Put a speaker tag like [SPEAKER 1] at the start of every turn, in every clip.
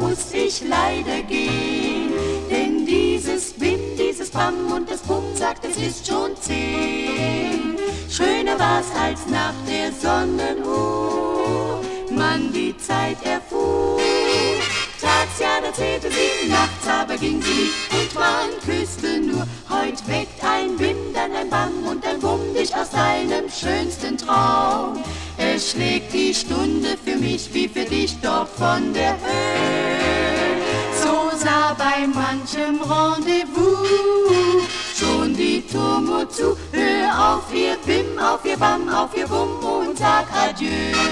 [SPEAKER 1] muss ich leider gehen. Denn dieses Bim, dieses Bam und das Bum sagt, es ist schon 10. Schöner war's als nach der Sonnenuhr, man die Zeit erfuhr. Tags, ja, da zählte sie, nachts aber ging sie nicht und man küsste nur. Heut weckt ein Bim, dann ein Bam und ein Bum dich aus deinem schönsten Traum. Es schlägt die Stunde für mich wie für dich dort von der Höhe. So sah bei manchem Rendezvous schon die Turmuhr zu. Hör auf ihr Bim, auf ihr Bam, auf ihr Bum und sag Adieu.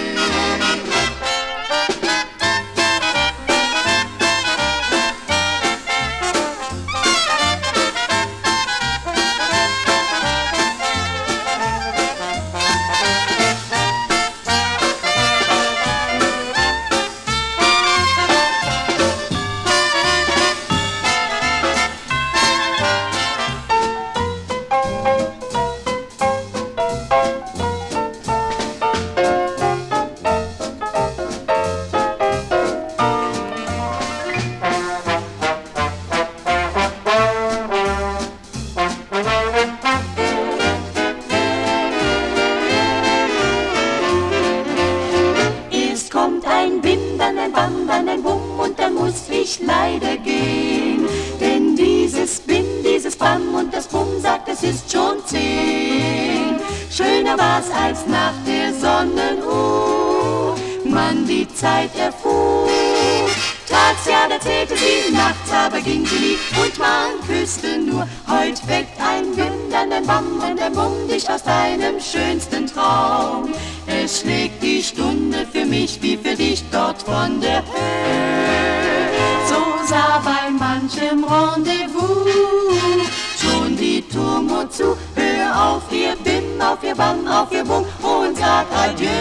[SPEAKER 1] Ein Bim, dann ein Bam, dann ein Bum und dann muss ich leider gehen. Denn dieses Bim, dieses Bam und das Bum sagt, es ist schon 10. Schöner war's als nach der Sonnenuhr, man die Zeit erfuhr. Tags, ja, da zählte sie, nachts aber ging sie nie und man küsste nur. Heut weckt ein Bim, dann ein Bam und ein Bum dich aus deinem schönsten Traum. Es schlägt die Stunde für mich wie für dich dort von der Höhe. So sah bei manchem Rendezvous schon die Turmuhr zu. Hör auf ihr Bim, auf ihr Bam, auf ihr Bum und sag Adieu.